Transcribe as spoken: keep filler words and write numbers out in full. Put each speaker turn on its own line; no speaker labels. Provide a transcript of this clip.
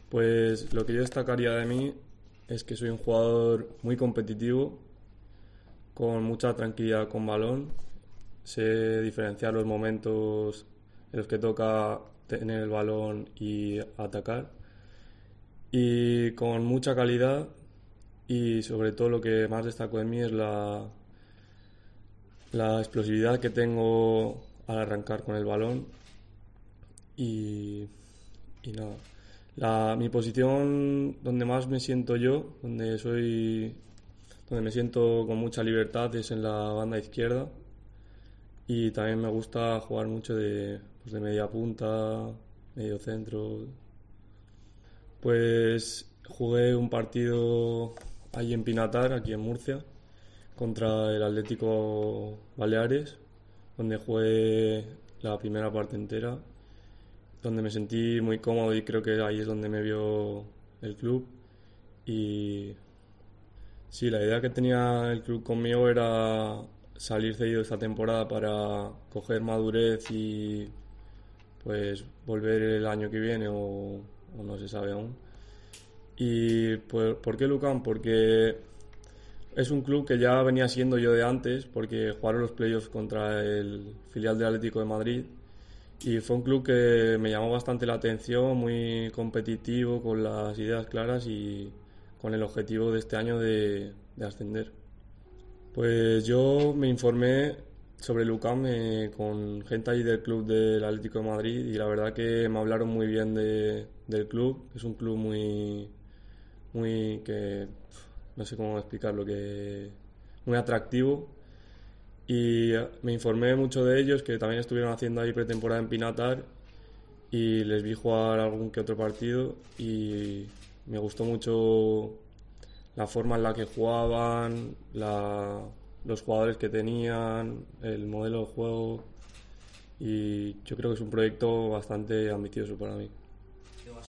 Pues lo que yo destacaría de mí es que soy un jugador muy competitivo, con mucha tranquilidad con balón, sé diferenciar los momentos en los que toca tener el balón y atacar, y con mucha calidad, y sobre todo lo que más destaco de mí es la, la explosividad que tengo al arrancar con el balón y, y nada. La, mi posición donde más me siento yo, donde soy, donde me siento con mucha libertad es en la banda izquierda, y también me gusta jugar mucho de, pues de media punta, medio centro. Pues jugué un partido allí en Pinatar, aquí en Murcia, contra el Atlético Baleares, donde jugué la primera parte entera, donde me sentí muy cómodo y creo que ahí es donde me vio el club. Y sí, la idea que tenía el club conmigo era salir cedido esta temporada para coger madurez y pues volver el año que viene o, o no se sabe aún. ¿Y pues, por qué Lucan? Porque es un club que ya venía siendo yo de antes, porque jugaron los playoffs contra el filial del Atlético de Madrid, y fue un club que me llamó bastante la atención, muy competitivo, con las ideas claras y con el objetivo de este año de, de ascender. Pues yo me informé sobre el UCAM eh, con gente ahí del club del Atlético de Madrid, y la verdad que me hablaron muy bien de, del club. Es un club muy, muy que no sé cómo explicarlo, que muy atractivo, y me informé mucho de ellos, que también estuvieron haciendo ahí pretemporada en Pinatar, y les vi jugar algún que otro partido y me gustó mucho la forma en la que jugaban, la, los jugadores que tenían, el modelo de juego, y yo creo que es un proyecto bastante ambicioso para mí.